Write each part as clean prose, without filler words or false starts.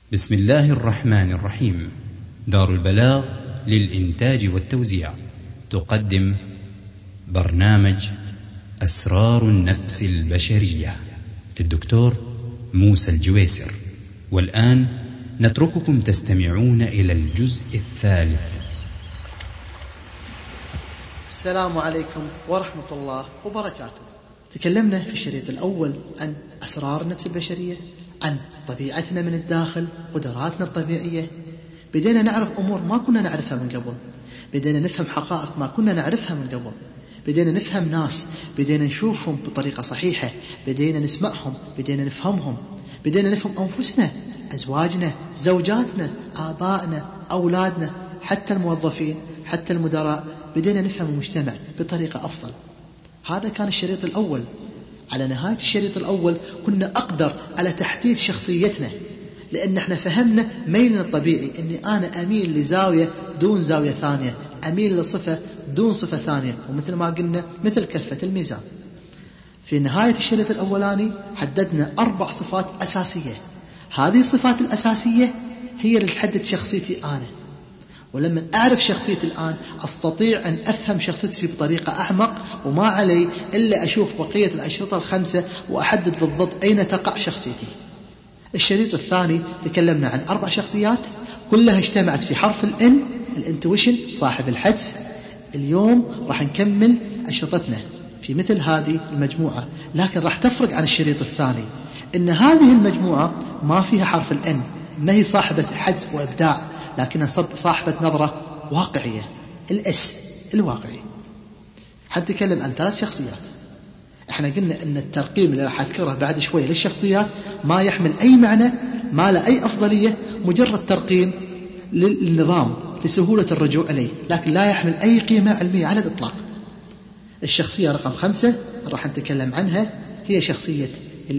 بسم الله الرحمن الرحيم. دار البلاغ للإنتاج والتوزيع تقدم برنامج أسرار النفس البشرية للدكتور موسى الجويسر. والآن نترككم تستمعون إلى الجزء الثالث. السلام عليكم ورحمة الله وبركاته. تكلمنا في الشريط الأول عن أسرار النفس البشرية، عن طبيعتنا من الداخل، قدراتنا الطبيعية. بدينا نعرف أمور ما كنا نعرفها من قبل، بدينا نفهم حقائق ما كنا نعرفها من قبل، بدينا نفهم ناس، بدينا نشوفهم بطريقة صحيحة، بدينا نسمعهم، بدينا نفهمهم، بدينا نفهم أنفسنا، أزواجنا، زوجاتنا، آبائنا، أولادنا، حتى الموظفين، حتى المدراء. بدينا نفهم المجتمع بطريقة أفضل. هذا كان الشريط الأول. على نهاية الشريط الأول كنا أقدر على تحديد شخصيتنا، لأن احنا فهمنا ميلنا الطبيعي، أني أنا أميل لزاوية دون زاوية ثانية، أميل لصفة دون صفة ثانية، ومثل ما قلنا مثل كفة الميزان. في نهاية الشريط الأولاني حددنا 4 صفات أساسية. هذه الصفات الأساسية هي اللي تحدد شخصيتي أنا، ولما أعرف شخصيتي الآن أستطيع أن أفهم شخصيتي بطريقة أعمق، وما علي إلا أشوف بقية الأشرطة ال5 وأحدد بالضبط أين تقع شخصيتي. الشريط الثاني تكلمنا عن 4 شخصيات كلها اجتمعت في حرف الإن، الانتويشن، صاحب الحدس. اليوم راح نكمل أشرطتنا في مثل هذه المجموعة، لكن راح تفرق عن الشريط الثاني إن هذه المجموعة ما فيها حرف الإن، ما هي صاحبة حدس وإبداع، لكنها صاحبة نظرة واقعية، الإس الواقعي. حنتكلم عن 3 شخصيات. احنا قلنا ان الترقيم اللي راح اذكره بعد شوي للشخصيات ما يحمل اي معنى، ما له اي افضلية، مجرد ترقيم للنظام لسهولة الرجوع اليه، لكن لا يحمل اي قيمة علمية على الاطلاق. الشخصية رقم 5 راح نتكلم عنها، هي شخصية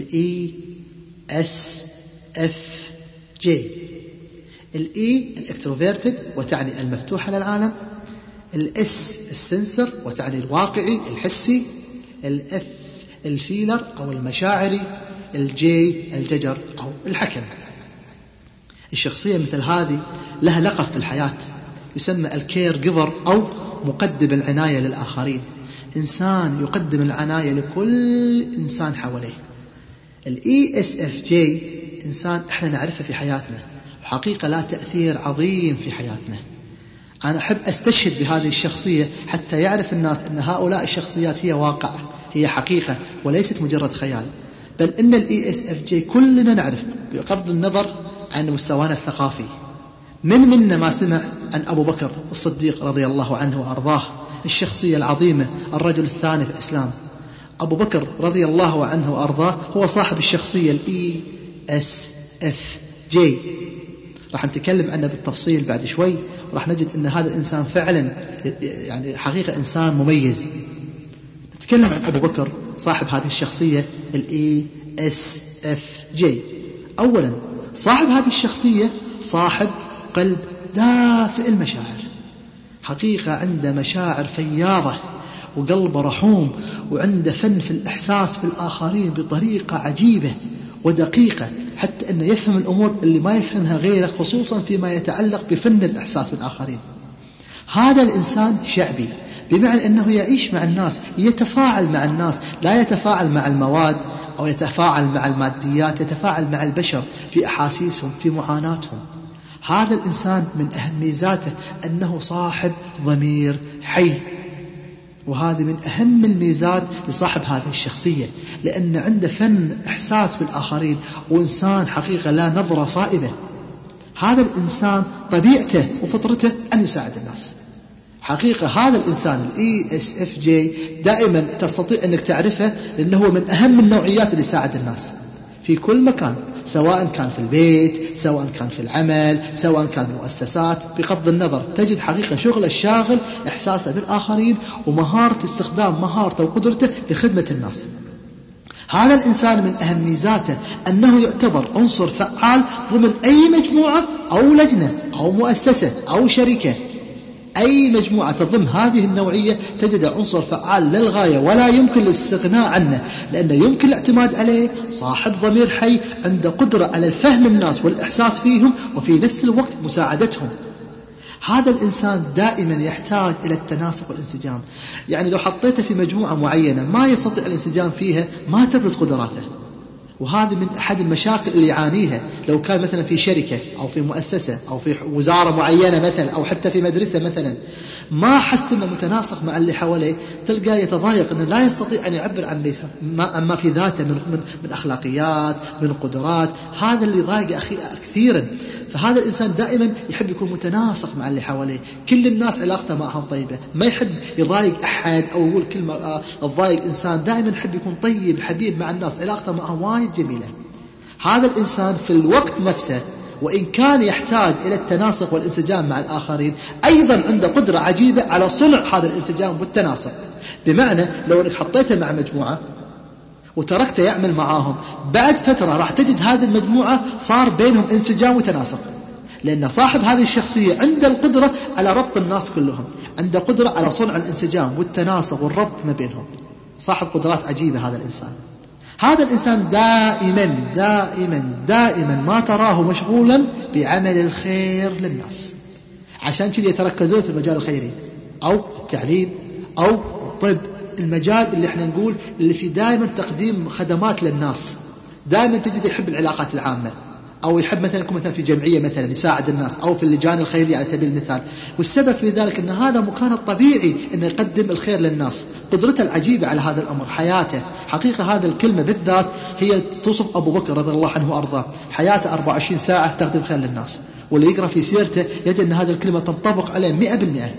ESFJ. الإي الإكتروفيرتد وتعني المفتوح للعالم، الإس السنسر وتعني الواقعي الحسي، الإف الفيلر أو المشاعري، الجي الججر أو الحكم. الشخصية مثل هذه لها لقب في الحياة يسمى الكير جيفر أو مقدم العناية للآخرين. إنسان يقدم العناية لكل إنسان حواليه. الESFJ إنسان إحنا نعرفه في حياتنا، حقيقة لا تأثير عظيم في حياتنا. أنا أحب أستشهد بهذه الشخصية حتى يعرف الناس أن هؤلاء الشخصيات هي واقع، هي حقيقة وليست مجرد خيال. بل إن الESFJ كلنا نعرف بغض النظر عن مستوانا الثقافي. منا ما سمع عن أبو بكر الصديق رضي الله عنه وأرضاه، الشخصية العظيمة، الرجل الثاني في الإسلام. أبو بكر رضي الله عنه وأرضاه هو صاحب الشخصية الESFJ. راح نتكلم عنه بالتفصيل بعد شوي، وراح نجد أن هذا الإنسان فعلا يعني حقيقة إنسان مميز. نتكلم عن أبو بكر صاحب هذه الشخصية الESFJ. أولا، صاحب هذه الشخصية صاحب قلب دافئ المشاعر، حقيقة عنده مشاعر فياضة وقلبه رحوم، وعنده فن في الإحساس بالآخرين بطريقة عجيبة ودقيقة، حتى أنه يفهم الأمور اللي ما يفهمها غيره، خصوصا فيما يتعلق بفن الإحساس بالآخرين. هذا الإنسان شعبي، بمعنى أنه يعيش مع الناس، يتفاعل مع الناس، لا يتفاعل مع المواد أو يتفاعل مع الماديات، يتفاعل مع البشر في أحاسيسهم، في معاناتهم. هذا الإنسان من أهم ميزاته أنه صاحب ضمير حي، وهذه من أهم الميزات لصاحب هذه الشخصية، لأن عنده فن إحساس بالآخرين، وإنسان حقيقة لا نظرة صائبة. هذا الإنسان طبيعته وفطرته أن يساعد الناس. حقيقة هذا الإنسان الESFJ دائما تستطيع أنك تعرفه، لأنه من أهم النوعيات اللي يساعد الناس في كل مكان، سواء كان في البيت، سواء كان في العمل، سواء كان مؤسسات. بغض النظر تجد حقيقة شغل الشاغل إحساسه بالآخرين، ومهارة استخدام مهارته وقدرته لخدمة الناس. هذا الإنسان من أهم ميزاته أنه يعتبر عنصر فعال ضمن أي مجموعة أو لجنة أو مؤسسة أو شركة. أي مجموعة تضم هذه النوعية تجد عنصر فعال للغاية ولا يمكن الاستغناء عنه، لأنه يمكن الاعتماد عليه. صاحب ضمير حي عنده قدرة على الفهم الناس والإحساس فيهم وفي نفس الوقت مساعدتهم. هذا الإنسان دائما يحتاج إلى التناسق والانسجام. يعني لو حطيته في مجموعة معينة ما يستطيع الانسجام فيها ما تبرز قدراته، وهذا من أحد المشاكل اللي يعانيها. لو كان مثلا في شركة أو في مؤسسة أو في وزارة معينة مثلا أو حتى في مدرسة مثلا ما حس أنه متناسق مع اللي حواليه، تلقاه يتضايق أنه لا يستطيع أن يعبر عن ما في ذاته من أخلاقيات من قدرات. هذا اللي ضايق كثيرا. فهذا الإنسان دائما يحب يكون متناسق مع اللي حواليه، كل الناس علاقته معهم طيبة، ما يحب يضايق أحد أو يقول كلمة تضايق إنسان. دائما يحب يكون طيب حبيب مع الناس، علاقته معهم وايد جميلة. هذا الإنسان في الوقت نفسه وإن كان يحتاج إلى التناسق والانسجام مع الآخرين، أيضا عنده قدرة عجيبة على صنع هذا الانسجام والتناسق. بمعنى لو أنك حطيته مع مجموعة وتركته يعمل معاهم، بعد فترة راح تجد هذه المجموعة صار بينهم انسجام وتناسق، لأن صاحب هذه الشخصية عنده القدرة على ربط الناس كلهم، عنده قدرة على صنع الانسجام والتناسق والربط ما بينهم. صاحب قدرات عجيبة هذا الإنسان. هذا الإنسان دائما دائما دائما ما تراه مشغولا بعمل الخير للناس. عشان كذا يتركزون في المجال الخيري أو التعليم أو الطب، المجال اللي احنا نقول اللي في دائما تقديم خدمات للناس. دائما تجد يحب العلاقات العامة، أو يحب مثلا يكون مثلا في جمعية مثلا يساعد الناس، أو في اللجان الخيرية على سبيل المثال. والسبب في ذلك أن هذا مكانه الطبيعي أنه يقدم الخير للناس. قدرته العجيبة على هذا الأمر، حياته حقيقة هذا الكلمة بالذات هي توصف أبو بكر رضي الله عنه وأرضاه. حياته 24 ساعة تقدم خير للناس، واللي يقرأ في سيرته يجد أن هذه الكلمة تنطبق عليه 100%.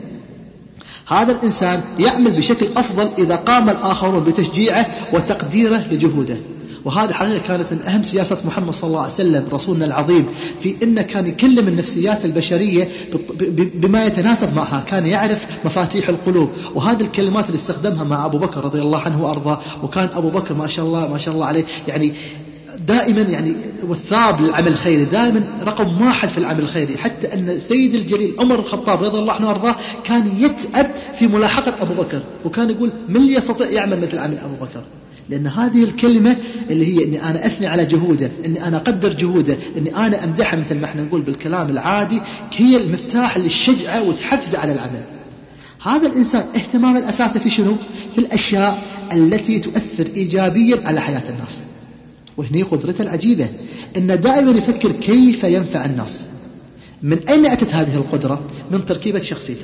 هذا الإنسان يعمل بشكل أفضل إذا قام الآخرون بتشجيعه وتقديره لجهوده. وهذه حقيقة كانت من أهم سياسات محمد صلى الله عليه وسلم رسولنا العظيم، في إنه كان يكلم النفسيات البشرية بما يتناسب معها، كان يعرف مفاتيح القلوب. وهذه الكلمات اللي استخدمها مع أبو بكر رضي الله عنه وأرضاه. وكان أبو بكر ما شاء الله ما شاء الله عليه يعني دائما يعني والثاب للعمل الخيري، دائما رقم 1 في العمل الخيري. حتى أن سيد الجليل عمر الخطاب رضي الله عنه وأرضاه كان يتعب في ملاحقة أبو بكر، وكان يقول من اللي يستطيع يعمل مثل عمل أبو بكر. لأن هذه الكلمة اللي هي أني أنا أثني على جهوده، أني أنا أقدر جهوده، أني أنا أمدحه مثل ما احنا نقول بالكلام العادي، هي المفتاح اللي تشجعه وتحفزه على العمل. هذا الإنسان اهتمام الأساسي في شنو؟ في الأشياء التي تؤثر إيجابيا على حياة الناس. وهنا قدرته العجيبة أنه دائما يفكر كيف ينفع الناس. من أين أتت هذه القدرة؟ من تركيبة شخصيته.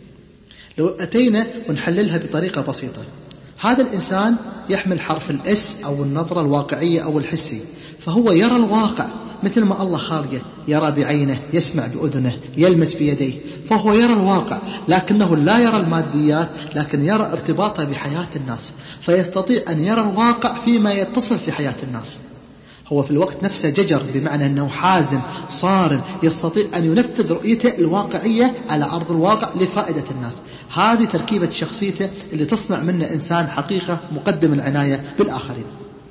لو أتينا ونحللها بطريقة بسيطة، هذا الإنسان يحمل حرف الإس أو النظرة الواقعية أو الحسي، فهو يرى الواقع مثل ما الله خالقه، يرى بعينه، يسمع بأذنه، يلمس بيديه، فهو يرى الواقع، لكنه لا يرى الماديات، لكن يرى ارتباطه بحياة الناس، فيستطيع أن يرى الواقع فيما يتصل في حياة الناس. هو في الوقت نفسه ججر، بمعنى أنه حازم صارم، يستطيع أن ينفذ رؤيته الواقعية على أرض الواقع لفائدة الناس. هذه تركيبة شخصيته اللي تصنع منه إنسان حقيقة مقدم العناية بالآخرين.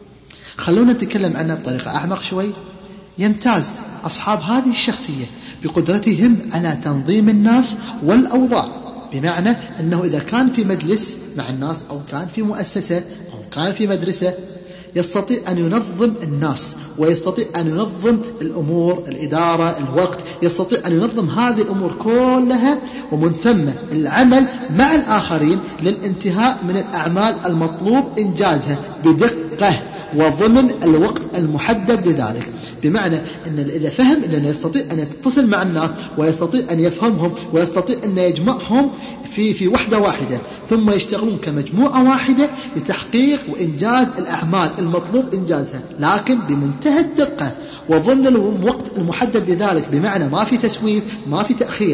خلونا نتكلم عنها بطريقة أعمق شوي. يمتاز أصحاب هذه الشخصية بقدرتهم على تنظيم الناس والأوضاع، بمعنى أنه إذا كان في مجلس مع الناس أو كان في مؤسسة أو كان في مدرسة، يستطيع أن ينظم الناس، ويستطيع أن ينظم الأمور، الإدارة، الوقت، يستطيع أن ينظم هذه الأمور كلها، ومن ثم العمل مع الآخرين للانتهاء من الأعمال المطلوب إنجازها بدقة وضمن الوقت المحدد لذلك. بمعنى أن إذا فهم أنه يستطيع أن يتصل مع الناس ويستطيع أن يفهمهم ويستطيع أن يجمعهم في وحدة واحدة، ثم يشتغلون كمجموعة واحدة لتحقيق وإنجاز الأعمال المطلوب إنجازها، لكن بمنتهى الدقة وضمن الوقت المحدد لذلك، بمعنى ما في تسويف، ما في تأخير.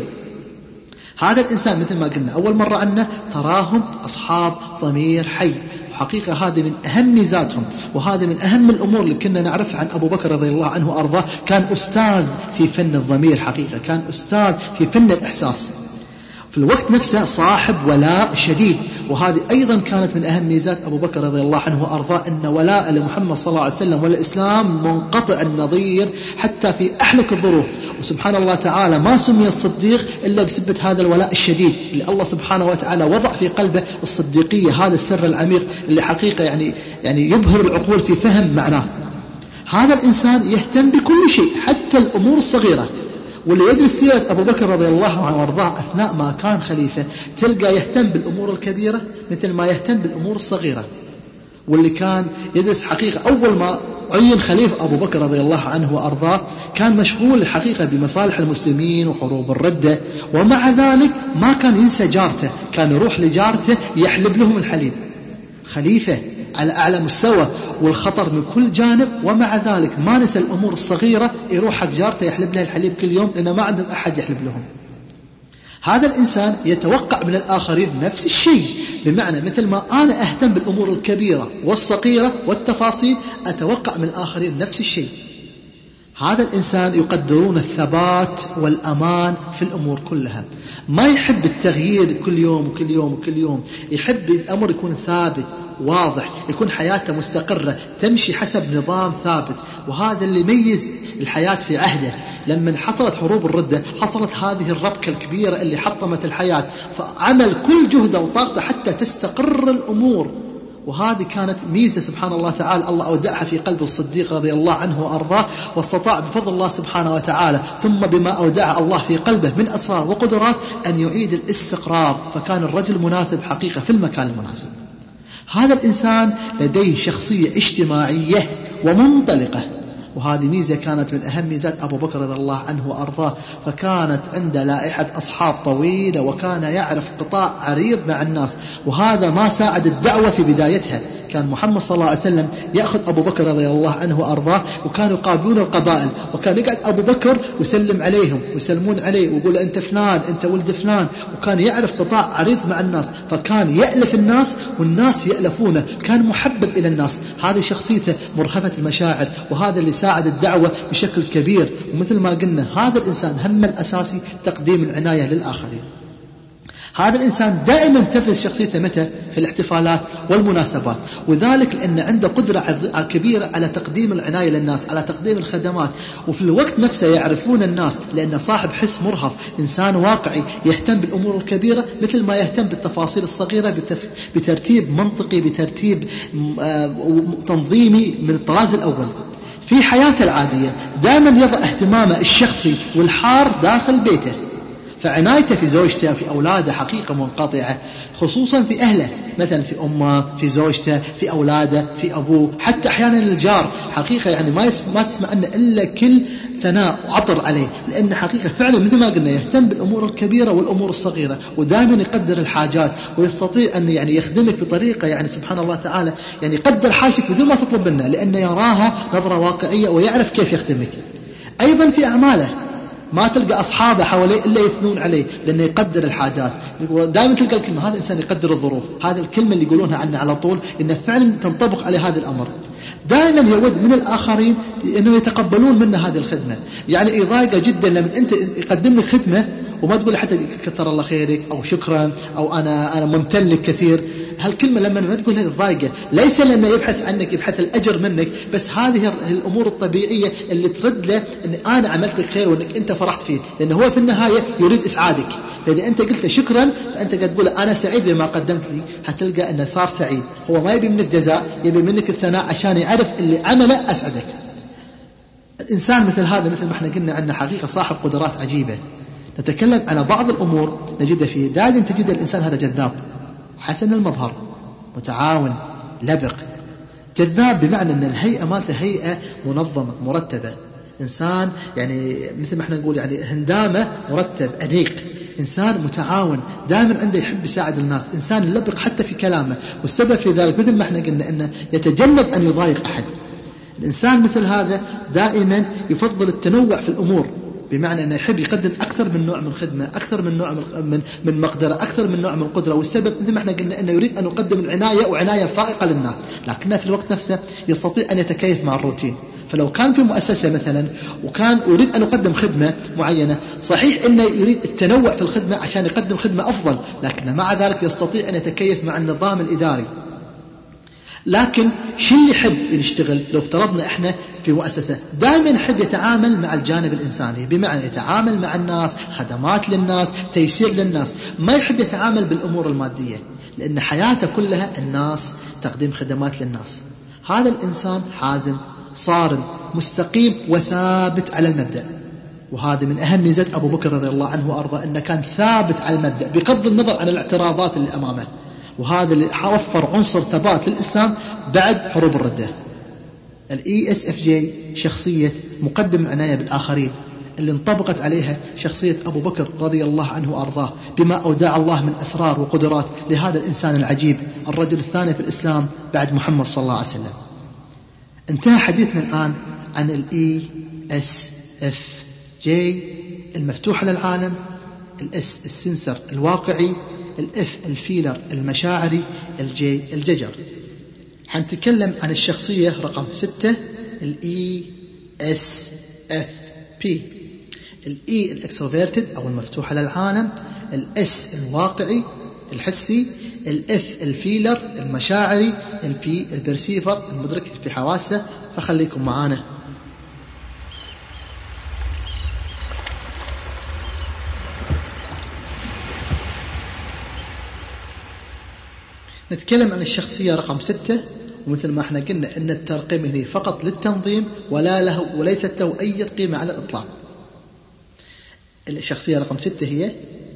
هذا الإنسان مثل ما قلنا أول مرة عنه تراهم أصحاب ضمير حي. حقيقة هذه من أهم ميزاتهم، وهذه من أهم الأمور اللي كنا نعرف عن أبو بكر رضي الله عنه وأرضاه. كان أستاذ في فن الضمير، حقيقة كان أستاذ في فن الإحساس. في الوقت نفسه صاحب ولاء شديد. وهذه أيضا كانت من أهم ميزات أبو بكر رضي الله عنه وأرضاه، أن ولاء لمحمد صلى الله عليه وسلم والإسلام منقطع النظير حتى في أحلك الظروف. وسبحان الله تعالى ما سمي الصديق إلا بسبة هذا الولاء الشديد اللي الله سبحانه وتعالى وضع في قلبه الصديقية، هذا السر العميق اللي حقيقة يعني يبهر العقول في فهم معناه. هذا الإنسان يهتم بكل شيء حتى الأمور الصغيرة. واللي يدرس سيرة أبو بكر رضي الله عنه وارضاه أثناء ما كان خليفة تلقى يهتم بالأمور الكبيرة مثل ما يهتم بالأمور الصغيرة. واللي كان يدرس حقيقة أول ما عين خليفة أبو بكر رضي الله عنه وأرضاه كان مشغول الحقيقة بمصالح المسلمين وحروب الردة، ومع ذلك ما كان ينسى جارته، كان يروح لجارته يحلب لهم الحليب. خليفة على أعلى مستوى والخطر من كل جانب، ومع ذلك ما نسى الأمور الصغيرة، يروح حق جارته يحلب لها الحليب كل يوم لأنه ما عندهم أحد يحلب لهم. هذا الإنسان يتوقع من الآخرين نفس الشيء، بمعنى مثل ما أنا أهتم بالأمور الكبيرة والصغيرة والتفاصيل أتوقع من الآخرين نفس الشيء. هذا الإنسان يقدرون الثبات والأمان في الأمور كلها، ما يحب التغيير كل يوم وكل يوم وكل يوم، يحب الأمر يكون ثابت واضح، يكون حياته مستقرة تمشي حسب نظام ثابت. وهذا اللي يميز الحياة في عهده. لما حصلت حروب الردة حصلت هذه الربكة الكبيرة اللي حطمت الحياة، فعمل كل جهده وطاقته حتى تستقر الأمور. وهذه كانت ميزة سبحان الله تعالى الله أودعها في قلب الصديق رضي الله عنه وأرضاه، واستطاع بفضل الله سبحانه وتعالى ثم بما أودع الله في قلبه من أسرار وقدرات أن يعيد الاستقرار، فكان الرجل مناسب حقيقة في المكان المناسب. هذا الإنسان لديه شخصية اجتماعية ومنطلقة، وهذه ميزة كانت من أهم ميزات أبو بكر رضي الله عنه وأرضاه، فكانت عنده لائحة أصحاب طويلة، وكان يعرف قطاع عريض مع الناس، وهذا ما ساعد الدعوة في بدايتها. كان محمد صلى الله عليه وسلم يأخذ أبو بكر رضي الله عنه وأرضاه، وكانوا يقابلون القبائل، وكان يقعد أبو بكر ويسلم عليهم ويسلمون عليه ويقول أنت فلان أنت ولد فلان، وكان يعرف قطاع عريض مع الناس، فكان يألف الناس والناس يألفونه، كان محبب إلى الناس. هذه شخصيته مرهفة المشاعر، وهذا اللي ساعد الدعوة بشكل كبير. ومثل ما قلنا هذا الإنسان همه الأساسي تقديم العناية للآخرين. هذا الإنسان دائما تفرز شخصيته متى؟ في الاحتفالات والمناسبات، وذلك لأن عنده قدرة كبيرة على تقديم العناية للناس، على تقديم الخدمات، وفي الوقت نفسه يعرفون الناس لأنه صاحب حس مرهف، إنسان واقعي يهتم بالأمور الكبيرة مثل ما يهتم بالتفاصيل الصغيرة بترتيب منطقي، بترتيب تنظيمي من الطراز الأول. في حياته العادية دائما يضع اهتمامه الشخصي والحار داخل بيته، فعنايته في زوجته في أولاده حقيقة منقطعة، خصوصا في أهله، مثلا في أمه في زوجته في أولاده في أبوه، حتى أحيانا الجار حقيقة يعني ما تسمع عنه إلا كل ثناء وعطر عليه، لأن حقيقة فعلا مثل ما قلنا يهتم بالأمور الكبيرة والأمور الصغيرة، ودائما يقدر الحاجات، ويستطيع أن يعني يخدمك بطريقة يعني سبحان الله تعالى يعني يقدر حاجتك بدون ما تطلب منه، لأنه يراها نظرة واقعية ويعرف كيف يخدمك. أيضا في أعماله ما تلقى أصحابه حواليه إلا يثنون عليه، لأنه يقدر الحاجات. دائما تلقى الكلمة هذا الإنسان يقدر الظروف، هذا الكلمة اللي يقولونها عنه على طول إنه فعلا تنطبق على هذا الأمر. دائما يود من الآخرين إنه يتقبلون منه هذه الخدمة، يعني يضايقه جدا لما أنت يقدم لك خدمة وما تقول حتى كثر الله خيرك أو شكرا أو أنا ممتن لك كثير. هالكلمة لما ما تقولها تضايقه، ليس لأنه يبحث عنك يبحث الأجر منك، بس هذه الأمور الطبيعية اللي ترد له أن أنا عملت لك خير وأنك أنت فرحت فيه، لأنه هو في النهاية يريد إسعادك. فإذا أنت قلت له شكرا فأنت قد تقول أنا سعيد بما قدمت لي، هتلقى أنه صار سعيد. هو ما يبي منك جزاء، يبي منك الثناء عشان يعرف اللي عمله أسعدك. الإنسان مثل هذا مثل ما احنا قلنا عنه حقيقة صاحب قدرات عجيبة. نتكلم على بعض الأمور نجد فيه، دائما تجد الإنسان هذا جذاب، حسن المظهر، متعاون، لبق. جذاب بمعنى أن الهيئة مالته هيئة منظمة مرتبة، إنسان يعني مثل ما احنا نقول يعني هندامة مرتب أنيق، إنسان متعاون دائما عنده يحب يساعد الناس، إنسان لبق حتى في كلامه. والسبب في ذلك مثل ما احنا قلنا أنه يتجنب أن يضايق أحد. الإنسان مثل هذا دائما يفضل التنوع في الأمور، بمعنى أنه يحب يقدم أكثر من نوع من خدمة، أكثر من نوع من مقدرة، أكثر من نوع من قدرة. والسبب مثل ما احنا قلنا أنه يريد أن يقدم العناية وعناية فائقة للناس، لكنه في الوقت نفسه يستطيع أن يتكيف مع الروتين. فلو كان في مؤسسة مثلا وكان أريد أن أقدم خدمة معينة، صحيح أنه يريد التنوع في الخدمة عشان يقدم خدمة أفضل، لكن مع ذلك يستطيع أن يتكيف مع النظام الإداري. لكن شو اللي يحب يشتغل؟ لو افترضنا احنا في مؤسسة دائما يحب يتعامل مع الجانب الإنساني، بمعنى يتعامل مع الناس، خدمات للناس، تيسير للناس، ما يحب يتعامل بالأمور المادية، لأن حياته كلها الناس، تقديم خدمات للناس. هذا الإنسان حازم، صارم، مستقيم وثابت على المبدأ. وهذا من أهم ميزات أبو بكر رضي الله عنه وأرضاه، أنه كان ثابت على المبدأ بغض النظر عن الاعتراضات اللي أمامه. وهذا اللي وفر عنصر ثبات للإسلام بعد حروب الردة. ESFJ شخصية مقدم عناية بالآخرين، اللي انطبقت عليها شخصية أبو بكر رضي الله عنه وأرضاه، بما أودع الله من أسرار وقدرات لهذا الإنسان العجيب، الرجل الثاني في الإسلام بعد محمد صلى الله عليه وسلم. انتهى حديثنا الآن عن ESFJ المفتوح للعالم، الS السنسر الواقعي، الF الفيلر المشاعري، الجي الججر. حنتكلم عن الشخصية رقم 6 ESFP. الE الإكستروفيرتد أو المفتوح للعالم، الS الواقعي الحسي، الF الفيلر المشاعري، الP البرسيفر المدرك في حواسه. فخليكم معانا. نتكلم عن الشخصية رقم 6، ومثل ما احنا قلنا ان الترقيم هنا فقط للتنظيم وليست له اي قيمة على الإطلاق. الشخصية رقم 6 هي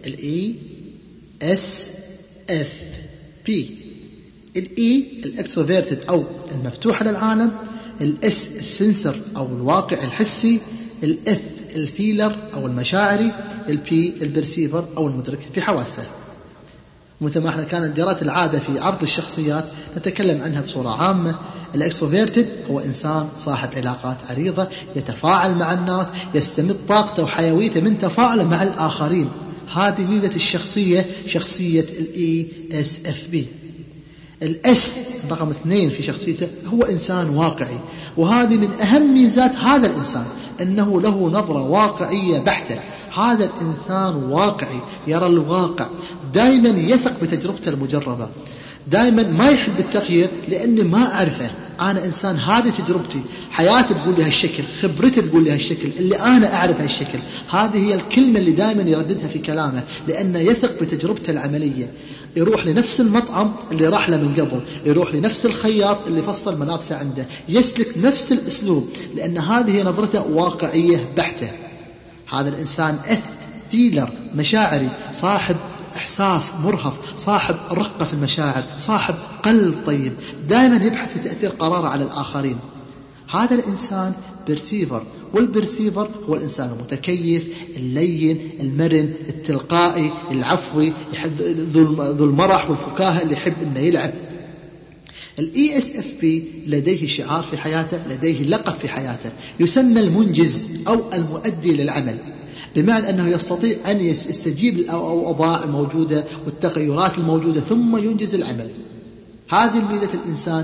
ESFP. الإكستروفيرتد أو المفتوح للعالم، الS السنسر أو الواقع الحسي، الF الفيلر أو المشاعري، الP البرسيفر أو المدرك في حواسه. مثل ما احنا كانت جرت العادة في عرض الشخصيات نتكلم عنها بصورة عامة. الإكستروفيرتد هو إنسان صاحب علاقات عريضة، يتفاعل مع الناس، يستمد طاقته وحيويته من تفاعله مع الآخرين. هذه ميزة الشخصية، شخصية ESFP. الS رقم 2 في شخصيته هو إنسان واقعي، وهذه من أهم ميزات هذا الإنسان، أنه له نظرة واقعية بحتة. هذا الإنسان واقعي، يرى الواقع، دائما يثق بتجربته المجربة، دائما ما يحب التغيير لأني ما أعرفه. أنا إنسان، هذه تجربتي، حياتي تقول لي هالشكل، خبرتي تقول لي هالشكل، اللي أنا أعرف هالشكل. هذه هي الكلمة اللي دائما يرددها في كلامه، لأنه يثق بتجربته العملية. يروح لنفس المطعم اللي راح له من قبل، يروح لنفس الخياط اللي فصل ملابسه عنده، يسلك نفس الأسلوب، لأن هذه هي نظرته واقعية بحتة. هذا الإنسان فيلر مشاعري، صاحب إحساس مرهف، صاحب رقة في المشاعر، صاحب قلب طيب، دائما يبحث في تأثير قراره على الآخرين. هذا الإنسان برسيفر، والبرسيفر هو الإنسان المتكيف، اللين، المرن، التلقائي، العفوي، ذو المرح والفكاهة، اللي يحب أنه يلعب. ESFP لديه شعار في حياته، لديه لقب في حياته، يسمى المنجز أو المؤدي للعمل، بمعنى أنه يستطيع أن يستجيب للأوضاع الموجودة والتغيرات الموجودة ثم ينجز العمل. هذه ميزة الإنسان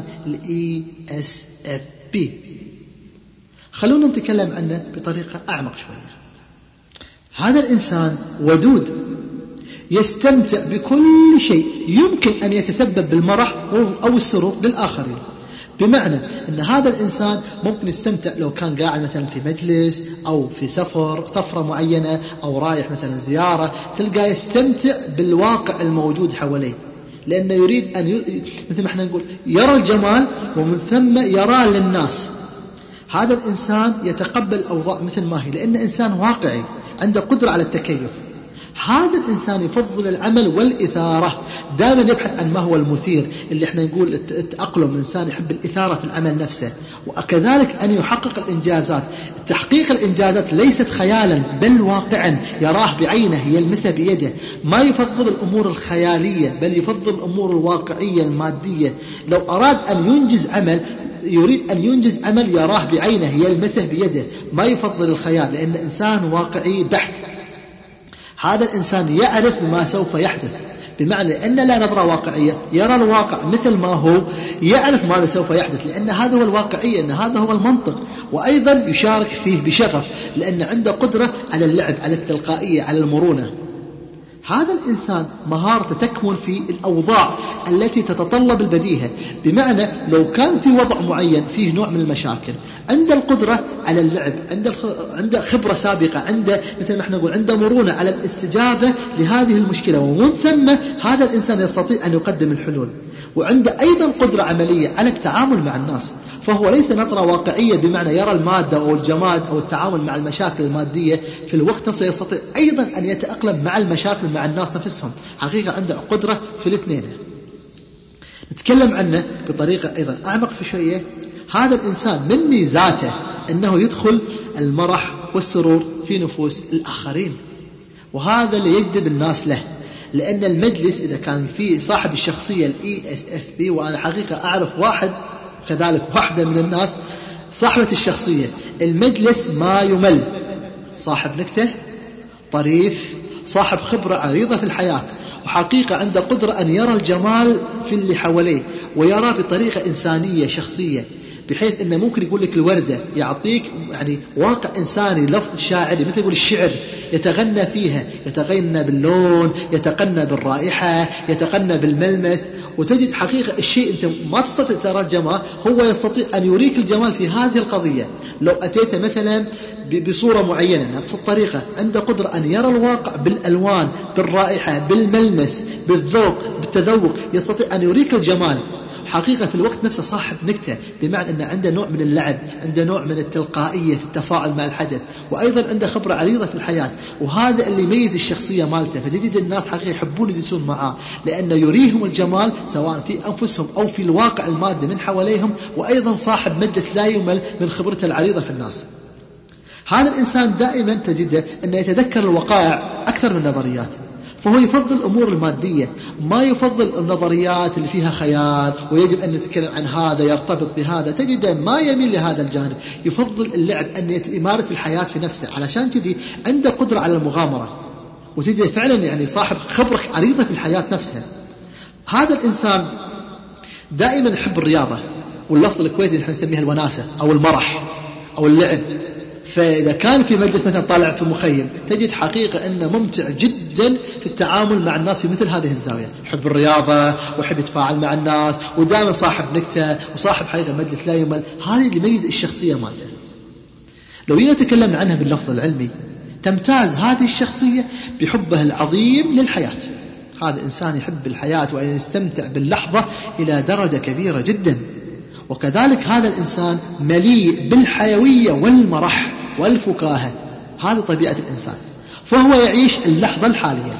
ESFP. خلونا نتكلم عنه بطريقة أعمق شوية. هذا الإنسان ودود، يستمتع بكل شيء يمكن أن يتسبب بالمرح أو السرور للآخرين. بمعنى أن هذا الإنسان ممكن يستمتع لو كان قاعد مثلا في مجلس أو في سفرة معينة أو رايح مثلا زيارة، تلقى يستمتع بالواقع الموجود حواليه، لأنه يريد أن مثل ما احنا نقول يرى الجمال ومن ثم يرى للناس. هذا الإنسان يتقبل الأوضاع مثل ما هي، لأنه إنسان واقعي عنده قدرة على التكيف. هذا الإنسان يفضل العمل والإثارة، دائما يبحث عن ما هو المثير، اللي احنا نقول التأقلم. الإنسان يحب الإثارة في العمل نفسه، وكذلك أن يحقق الإنجازات. تحقيق الإنجازات ليست خيالا بل واقعا، يراه بعينه، يلمسه بيده. ما يفضل الأمور الخيالية بل يفضل الأمور الواقعية المادية. لو أراد أن ينجز عمل، يريد أن ينجز عمل يراه بعينه، يلمسه بيده، ما يفضل الخيال، لأن إنسان واقعي بحت. هذا الإنسان يعرف ما سوف يحدث، بمعنى أن لا نظرة واقعية، يرى الواقع مثل ما هو، يعرف ماذا سوف يحدث، لأن هذا هو الواقعية، أن هذا هو المنطق، وأيضا يشارك فيه بشغف، لأن عنده قدرة على اللعب، على التلقائية، على المرونة. هذا الإنسان مهارته تكمن في الأوضاع التي تتطلب البديهة، بمعنى لو كان في وضع معين فيه نوع من المشاكل، عنده القدرة على اللعب، عنده خبرة سابقة، عنده مثل ما احنا نقول عنده مرونة على الاستجابة لهذه المشكلة، ومن ثم هذا الإنسان يستطيع أن يقدم الحلول، وعنده أيضا قدرة عملية على التعامل مع الناس. فهو ليس نظرة واقعية بمعنى يرى المادة أو الجماد أو التعامل مع المشاكل المادية، في الوقت نفسه يستطيع أيضا أن يتأقلم مع المشاكل مع الناس نفسهم. حقيقة عنده قدرة في الاثنين. نتكلم عنه بطريقة أيضا أعمق في شوية. هذا الإنسان من ميزاته أنه يدخل المرح والسرور في نفوس الآخرين، وهذا اللي يجذب الناس له، لأن المجلس إذا كان فيه صاحب الشخصية ESFP، وأنا حقيقة أعرف واحد كذلك واحدة من الناس صاحبة الشخصية، المجلس ما يمل، صاحب نكتة، طريف، صاحب خبرة عريضة في الحياة، وحقيقة عنده قدرة أن يرى الجمال في اللي حواليه، ويرى بطريقة إنسانية شخصية، بحيث أنه ممكن يقول لك الوردة، يعطيك يعني واقع إنساني، لفظ شاعري، مثل يقول الشعر يتغنى فيها، يتغنى باللون، يتغنى بالرائحة، يتغنى بالملمس، وتجد حقيقة الشيء أنت ما تستطيع ترى الجمال، هو يستطيع أن يريك الجمال في هذه القضية. لو أتيت مثلا بصورة معينة نفس الطريقة، عنده قدرة أن يرى الواقع بالألوان، بالرائحة، بالملمس، بالذوق، بالتذوق، يستطيع أن يريك الجمال. حقيقة في الوقت نفسه صاحب نكتة، بمعنى أنه عنده نوع من اللعب، عنده نوع من التلقائية في التفاعل مع الحدث، وأيضا عنده خبرة عريضة في الحياة، وهذا اللي يميز الشخصية مالته. فتجد الناس حقيقة يحبون يجلسون معه، لأنه يريهم الجمال سواء في أنفسهم أو في الواقع المادي من حواليهم، وأيضا صاحب مجلس لا يمل من خبرته العريضة في الناس. هذا الإنسان دائما تجده أنه يتذكر الوقائع أكثر من النظريات، فهو يفضل الأمور المادية، ما يفضل النظريات اللي فيها خيال ويجب أن نتكلم عن هذا يرتبط بهذا، تجده ما يميل لهذا الجانب، يفضل اللعب، أن يمارس الحياة في نفسه، علشان كذي عنده قدرة على المغامرة، وتجده فعلا يعني صاحب خبرة عريضة في الحياة نفسها. هذا الإنسان دائما يحب الرياضة، واللفظ الكويتي نحن نسميها الوناسة أو المرح أو اللعب. فإذا كان في مجلس مثلا طالع في مخيم، تجد حقيقة أنه ممتع جدا في التعامل مع الناس في مثل هذه الزاوية، يحب الرياضة ويحب يتفاعل مع الناس، ودائما صاحب نكتة وصاحب حقيقة مجلس لا يمل. هذه اللي يميز الشخصية مالته. لو تكلمنا عنها باللفظ العلمي، تمتاز هذه الشخصية بحبه العظيم للحياة. هذا إنسان يحب الحياة وأن يستمتع باللحظة إلى درجة كبيرة جدا، وكذلك هذا الإنسان مليء بالحيوية والمرح والفكاهة، هذه طبيعة الإنسان، فهو يعيش اللحظة الحالية.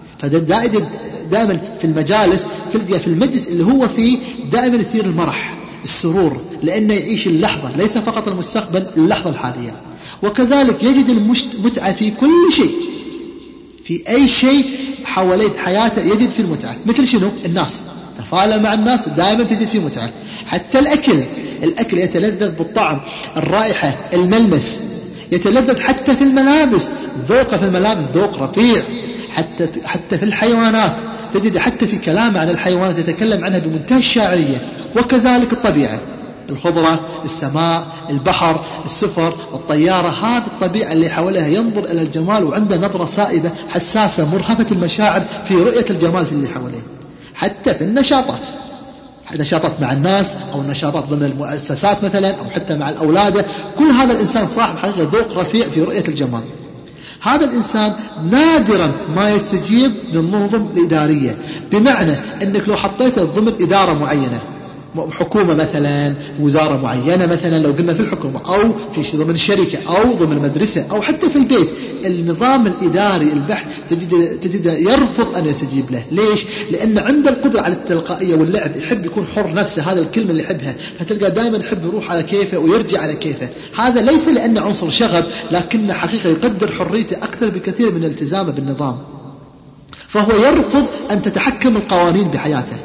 فدائما في المجالس في المجلس اللي هو فيه دائما يثير المرح، السرور، لأنه يعيش اللحظة، ليس فقط المستقبل، اللحظة الحالية. وكذلك يجد المتعة في كل شيء، في أي شيء حوالين حياته يجد في المتعة. مثل شنو؟ الناس، تفاعل مع الناس دائما تجد فيه متعة. حتى الأكل يتلذذ بالطعم، الرائحة، الملمس، يتلذذ حتى في الملابس، ذوقه في الملابس ذوق رفيع. حتى في الحيوانات تجد، حتى في كلام عن الحيوانات يتكلم عنها بمنتهى الشاعرية. وكذلك الطبيعة، الخضرة، السماء، البحر، السفر، الطيارة، هذه الطبيعة اللي حولها ينظر إلى الجمال، وعنده نظرة سائبة حساسة مرهفة المشاعر في رؤية الجمال في اللي حواليه. حتى في النشاطات مع الناس، أو النشاطات ضمن المؤسسات مثلا، أو حتى مع الأولاد، كل هذا الإنسان صاحب حقيقة ذوق رفيع في رؤية الجمال. هذا الإنسان نادرا ما يستجيب للنظم الإدارية، بمعنى أنك لو حطيته ضمن إدارة معينة، حكومة مثلا، وزارة معينة مثلا، لو قلنا في الحكومة، أو في ضمن شركة، أو ضمن مدرسة، أو حتى في البيت، النظام الإداري البحث تجد يرفض أن يستجيب له. ليش؟ لأن عنده القدرة على التلقائية واللعب، يحب يكون حر نفسه، هذا الكلمة اللي يحبها، فتلقى دائما يحب يروح على كيفه ويرجع على كيفه. هذا ليس لأنه عنصر شغب، لكنه حقيقة يقدر حريته أكثر بكثير من التزامه بالنظام، فهو يرفض أن تتحكم القوانين بحياته.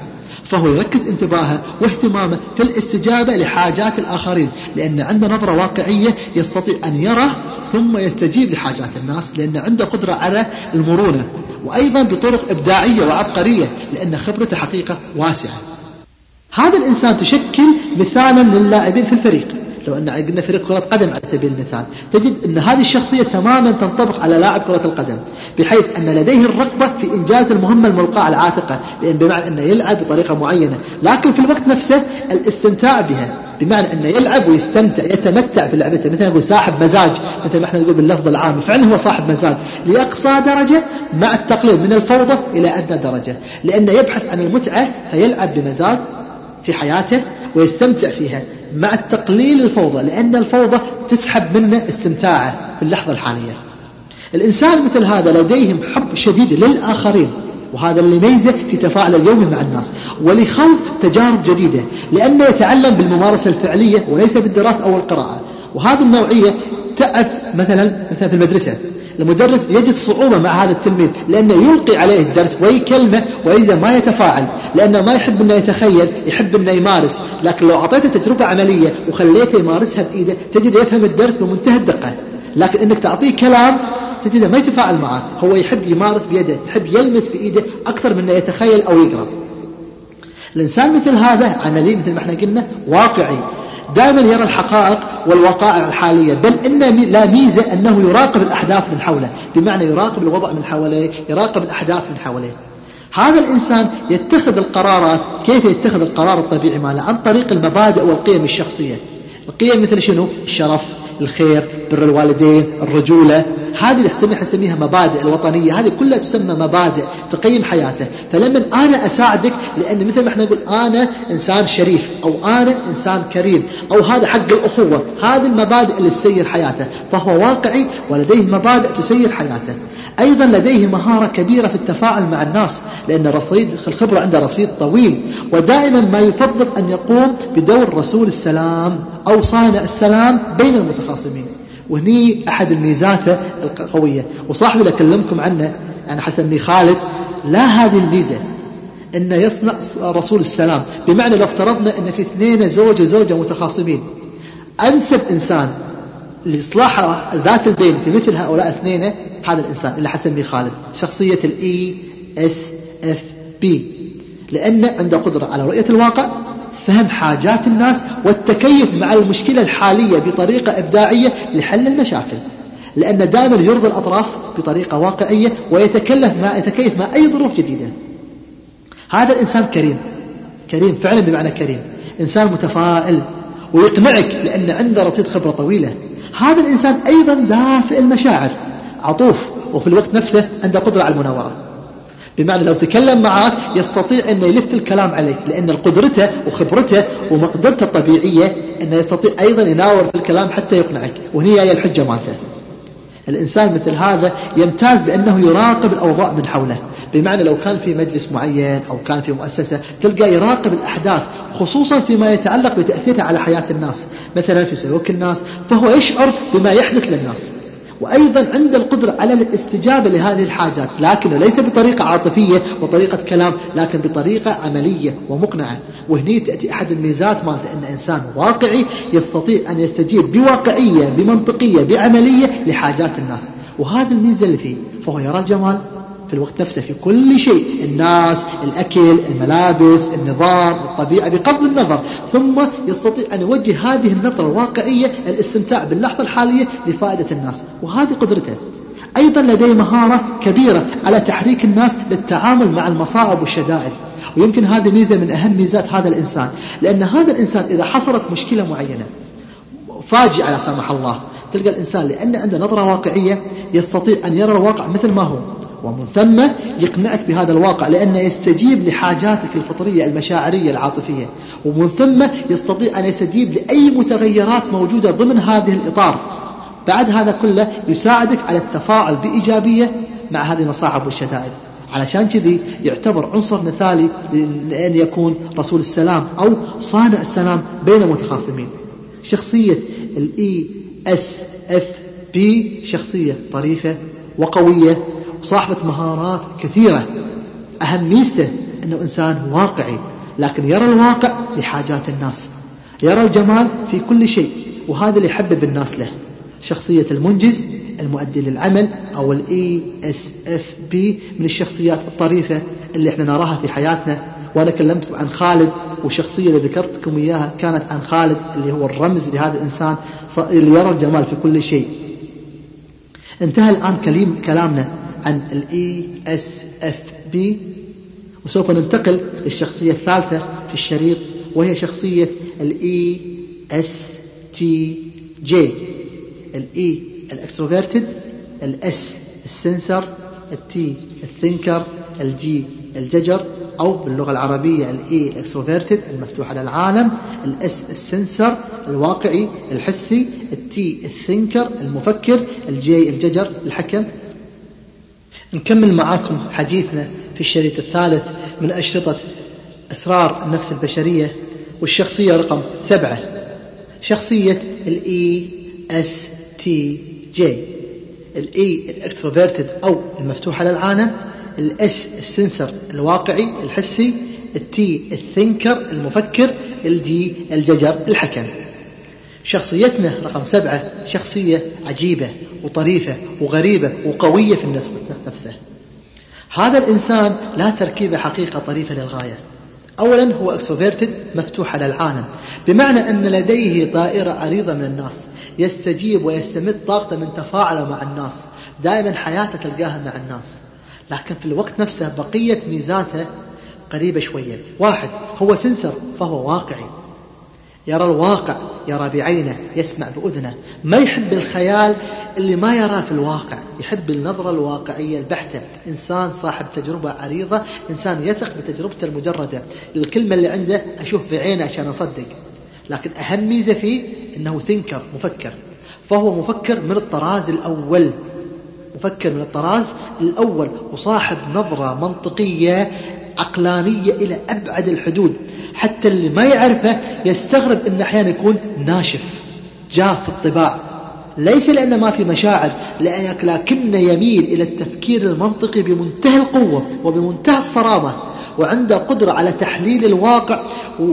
فهو يركز انتباهه واهتمامه في الاستجابة لحاجات الآخرين، لأن عنده نظرة واقعية يستطيع أن يرى ثم يستجيب لحاجات الناس، لأن عنده قدرة على المرونة، وأيضا بطرق إبداعية وعبقرية لأن خبرته حقيقة واسعة. هذا الإنسان تشكل مثالا للاعبين في الفريق. لو أن قلنا فريق كرة قدم على سبيل المثال، تجد أن هذه الشخصية تماما تنطبق على لاعب كرة القدم، بحيث أن لديه الرغبة في إنجاز المهمة الملقاة على عاتقه، لأن بمعنى أنه يلعب بطريقة معينة، لكن في الوقت نفسه الاستمتاع بها، بمعنى أنه يلعب ويستمتع يتمتع في لعبته، مثل نقول صاحب مزاج، مثل ما احنا نقول باللفظ العام، فعلا هو صاحب مزاج لأقصى درجة، مع التقليل من الفوضى إلى أدنى درجة، لأنه يبحث عن المتعة فيلعب بمزاج في حياته ويستمتع فيها مع التقليل الفوضى، لأن الفوضى تسحب منه استمتاعه في اللحظة الحالية. الإنسان مثل هذا لديهم حب شديد للآخرين، وهذا اللي يميزه في تفاعل اليومي مع الناس، ولخوض تجارب جديدة، لأنه يتعلم بالممارسة الفعلية وليس بالدراسة أو القراءة. وهذه النوعية تعرف مثلا في المدرسة المدرس يجد صعوبة مع هذا التلميذ، لأنه يلقي عليه الدرس ويكلمه وإذا ما يتفاعل، لأنه ما يحب أنه يتخيل، يحب أنه يمارس. لكن لو أعطيته تجربة عملية وخليته يمارسها بإيده تجد يفهم الدرس بمنتهى الدقة. لكن أنك تعطيه كلام تجده ما يتفاعل معه، هو يحب يمارس بيده، يحب يلمس بإيده أكثر من أنه يتخيل أو يقرأ. الإنسان مثل هذا عملي، مثل ما احنا قلنا واقعي، دائما يرى الحقائق والوقائع الحالية، بل إن لا ميزة أنه يراقب الأحداث من حوله، بمعنى يراقب الوضع من حوله، يراقب الأحداث من حوله. هذا الإنسان يتخذ القرارات. كيف يتخذ القرار الطبيعي ماله؟ عن طريق المبادئ والقيم الشخصية. القيم مثل شنو؟ الشرف، الخير، بر الوالدين، الرجولة، هذه اللي نسميها مبادئ الوطنية، هذه كلها تسمى مبادئ تقيم حياته. فلما أنا أساعدك، لأن مثل ما احنا نقول أنا إنسان شريف أو أنا إنسان كريم أو هذا حق الأخوة، هذه المبادئ اللي تسير حياته، فهو واقعي ولديه مبادئ تسير حياته. أيضا لديه مهارة كبيرة في التفاعل مع الناس، لأن رصيد الخبرة عنده رصيد طويل، ودائما ما يفضل أن يقوم بدور رسول السلام أو صانع السلام بين المتخاصمين. وهني أحد الميزات القوية، وصاحبي اللي أكلمكم عنه أنا حسميه خالد، لا هذه الميزة إنه يصنع رسول السلام، بمعنى لو افترضنا أن في اثنين زوج وزوجة متخاصمين، أنسب إنسان لإصلاح ذات البين في مثل هؤلاء الاثنين هذا الإنسان اللي حسميه خالد، شخصية ESFP، لأن عنده قدرة على رؤية الواقع، فهم حاجات الناس، والتكيف مع المشكلة الحالية بطريقة إبداعية لحل المشاكل، لأن دائما يرضي الأطراف بطريقة واقعية ويتكيف مع أي ظروف جديدة. هذا الإنسان كريم فعلا بمعنى كريم، إنسان متفائل ويقنعك لأن عنده رصيد خبرة طويلة. هذا الإنسان أيضا دافئ المشاعر، عطوف، وفي الوقت نفسه عنده قدرة على المناورة، بمعنى لو تكلم معك يستطيع أن يلف الكلام عليك، لأن قدرته وخبرته ومقدرته الطبيعية أنه يستطيع أيضا يناور في الكلام حتى يقنعك، وهي هي الحجة مالته. الإنسان مثل هذا يمتاز بأنه يراقب الأوضاع من حوله، بمعنى لو كان في مجلس معين أو كان في مؤسسة تلقى يراقب الأحداث، خصوصا فيما يتعلق بتأثيرها على حياة الناس، مثلا في سلوك الناس، فهو يشعر بما يحدث للناس. وأيضا عنده القدرة على الاستجابة لهذه الحاجات، لكن ليس بطريقة عاطفية وطريقة كلام، لكن بطريقة عملية ومقنعة. وهني تأتي أحد الميزات مالته، أن إنسان واقعي يستطيع أن يستجيب بواقعية بمنطقية بعملية لحاجات الناس، وهذا الميزة اللي فيه. فهو يرى الجمال في الوقت نفسه في كل شيء، الناس، الأكل، الملابس، النظام، الطبيعة، بغض النظر، ثم يستطيع أن يوجه هذه النظرة الواقعية الاستمتاع باللحظة الحالية لفائدة الناس، وهذه قدرته. أيضا لديه مهارة كبيرة على تحريك الناس للتعامل مع المصاعب والشدائد، ويمكن هذه ميزة من أهم ميزات هذا الإنسان، لأن هذا الإنسان إذا حصلت مشكلة معينة فاجئة لا سمح الله، تلقى الإنسان لأن عنده نظرة واقعية يستطيع أن يرى الواقع مثل ما هو، ومن ثم يقنعك بهذا الواقع، لأنه يستجيب لحاجاتك الفطرية المشاعرية العاطفية، ومن ثم يستطيع أن يستجيب لأي متغيرات موجودة ضمن هذه الإطار. بعد هذا كله يساعدك على التفاعل بإيجابية مع هذه المصاعب والشدائد. علشان كذي يعتبر عنصر مثالي لأن يكون رسول السلام أو صانع السلام بين المتخاصمين. شخصية ESFP شخصية طريفة وقوية وصاحبة مهارات كثيرة. أهم ميزته أنه إنسان واقعي، لكن يرى الواقع لحاجات الناس، يرى الجمال في كل شيء، وهذا اللي يحبب الناس له. شخصية المنجز المؤدي للعمل أو ESFP من الشخصيات الطريفة اللي احنا نراها في حياتنا. وأنا كلمتكم عن خالد، والشخصية اللي ذكرتكم إياها كانت عن خالد اللي هو الرمز لهذا الإنسان اللي يرى الجمال في كل شيء. انتهى الآن كلامنا عن ESFP، وسوف ننتقل للشخصية الثالثة في الشريط، وهي شخصية ESTJ. الE الإكستروفيرتد، الS السنسر، الT الثينكر، الG الججر، أو باللغة العربية الE الإكستروفيرتد المفتوح على العالم، الS السنسر الواقعي الحسي، الT الثينكر المفكر، الJ الججر الحكم. نكمل معاكم حديثنا في الشريط الثالث من أشرطة أسرار النفس البشرية، والشخصية رقم 7، شخصية ESTJ. الE الإكستروفيرتد أو المفتوح على العالم، الS السنسر الواقعي الحسي، الT الثينكر المفكر، الG الججر الحكم. شخصيتنا رقم 7 شخصية عجيبة وطريفة وغريبة وقوية في النفس نفسه. هذا الإنسان لا تركيبة حقيقة طريفة للغاية. أولا هو اكستروفيرتد مفتوح على العالم، بمعنى أن لديه دائرة عريضة من الناس، يستجيب ويستمد طاقته من تفاعله مع الناس، دائما حياته تلقاها مع الناس. لكن في الوقت نفسه بقية ميزاته قريبة شوية. واحد هو سنسر، فهو واقعي، يرى الواقع، يرى بعينه، يسمع بأذنه، ما يحب الخيال اللي ما يراه في الواقع، يحب النظرة الواقعية البحتة. إنسان صاحب تجربة عريضة، إنسان يثق بتجربته المجردة، الكلمة اللي عنده أشوف بعينه عشان أصدق. لكن أهم ميزة فيه أنه ثينكر مفكر، فهو مفكر من الطراز الأول، مفكر من الطراز الأول، وصاحب نظرة منطقية عقلانية إلى أبعد الحدود. حتى اللي ما يعرفه يستغرب أن أحيانا يكون ناشف جاف في الطباع، ليس لأنه ما في مشاعر، لكنه يميل إلى التفكير المنطقي بمنتهى القوة وبمنتهى الصرامة، وعنده قدرة على تحليل الواقع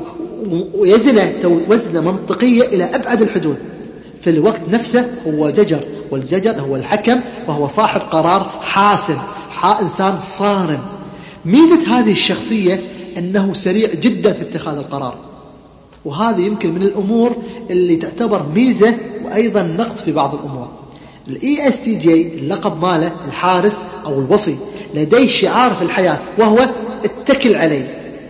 ويزنه وزنة منطقية إلى أبعد الحدود. في الوقت نفسه هو ججر، والججر هو الحكم، وهو صاحب قرار حاسم، إنسان صارم. ميزة هذه الشخصية أنه سريع جدا في اتخاذ القرار، وهذه يمكن من الأمور اللي تعتبر ميزة وأيضا نقص في بعض الأمور. ESTJ اللقب ماله الحارس أو الوصي، لديه شعار في الحياة وهو اتكل علي،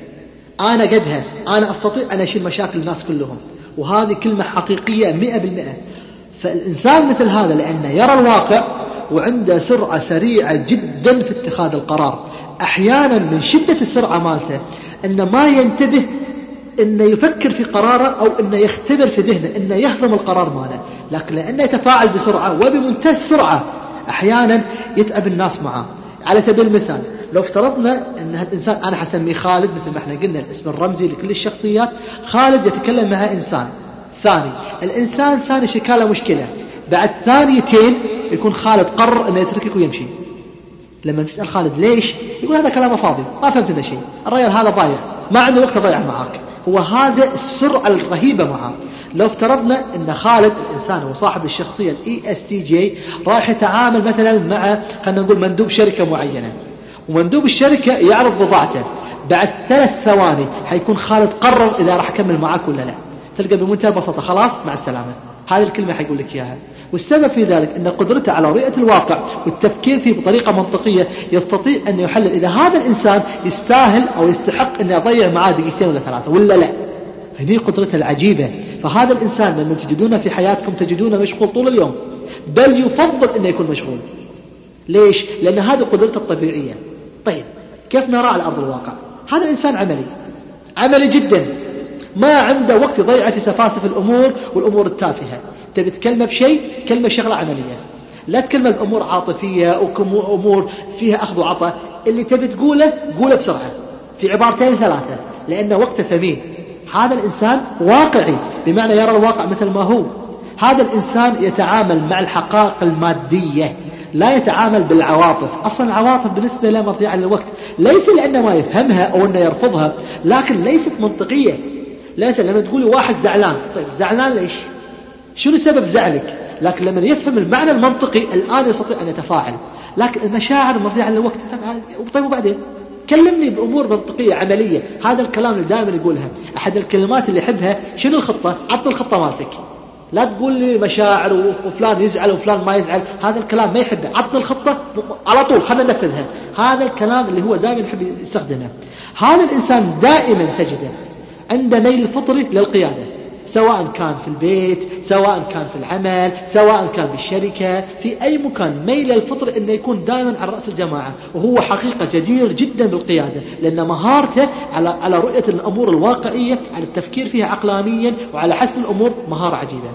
أنا قدها، أنا أستطيع أن أشيل مشاكل الناس كلهم، وهذه كلمة حقيقية 100%. فالإنسان مثل هذا لأنه يرى الواقع وعنده سرعة سريعة جدا في اتخاذ القرار، أحيانا من شدة السرعة مالته أنه ما ينتبه أنه يفكر في قراره أو أنه يختبر في ذهنه أنه يهضم القرار ماله، لكن لأنه يتفاعل بسرعة وبمنتهى السرعة أحيانا يتعب الناس معه. على سبيل المثال لو افترضنا أن هذا الإنسان، أنا حسميه خالد مثل ما احنا قلنا الاسم الرمزي لكل الشخصيات، خالد يتكلم مع إنسان ثاني، الإنسان الثاني شكاله مشكلة، بعد ثانيتين يكون خالد قرر أنه يتركك ويمشي. لما تسأل خالد ليش، يقول هذا كلامه فاضي، ما فهمت لنا شيء، الرجال هذا ضايع، ما عنده وقت أضيع معك. هو هذا السرعة الرهيبة معه. لو افترضنا أن خالد الإنسان هو صاحب الشخصية ESTJ راح يتعامل مثلا مع خلينا نقول مندوب شركة معينة، ومندوب الشركة يعرض بضاعته، بعد 3 ثواني حيكون خالد قرر إذا راح أكمل معك ولا لا. تلقى بمنتهى البساطة خلاص مع السلامة، هذه الكلمة حيقول لك إياها. والسبب في ذلك أن قدرته على رؤية الواقع والتفكير فيه بطريقة منطقية، يستطيع أن يحلل إذا هذا الإنسان يستاهل أو يستحق أن يضيع معاه 2 ولا 3 ولا لا. هذه قدرته العجيبة. فهذا الإنسان لما تجدونه في حياتكم تجدونه مشغول طول اليوم، بل يفضل أن يكون مشغول. ليش؟ لأن هذه قدرته الطبيعية. طيب كيف نرى على أرض الواقع؟ هذا الإنسان عملي جدا، ما عنده وقت يضيع في سفاسف الأمور والأمور التافهة. تبي تكلمه بشيء، كلمة شغلة عملية، لا تكلمه بأمور عاطفية وأمور فيها أخذ وعطاء. اللي تبي تقوله قوله بسرعة في 2-3، لأن وقته ثمين. هذا الإنسان واقعي، بمعنى يرى الواقع مثل ما هو. هذا الإنسان يتعامل مع الحقائق المادية، لا يتعامل بالعواطف. أصلا العواطف بالنسبة له مضيعة للوقت، ليس لأنه ما يفهمها أو أنه يرفضها، لكن ليست منطقية. لا أنت لما تقول واحد زعلان، طيب زعلان ليش؟ شنو سبب زعلك؟ لكن لما يفهم المعنى المنطقي الآن يستطيع أن يتفاعل. لكن المشاعر مضيعة للوقت. طيب وبعدين كلمني بأمور منطقية عملية. هذا الكلام اللي دائما يقولها. أحد الكلمات اللي يحبها شنو الخطة؟ عطني الخطة مالتك. لا تقول لي مشاعر وفلان يزعل وفلان ما يزعل، هذا الكلام ما يحبه. عطني الخطة على طول خلنا ننفذها. هذا الكلام اللي هو دائما يحب يستخدمه. هذا الإنسان دائما تجده عنده ميل فطري للقيادة، سواء كان في البيت، سواء كان في العمل، سواء كان بالشركة، في أي مكان. ميل الفطر أنه يكون دائما على رأس الجماعة، وهو حقيقة جدير جدا بالقيادة، لأن مهارته على رؤية الأمور الواقعية، على التفكير فيها عقلانيا وعلى حسب الأمور، مهارة عجيبة.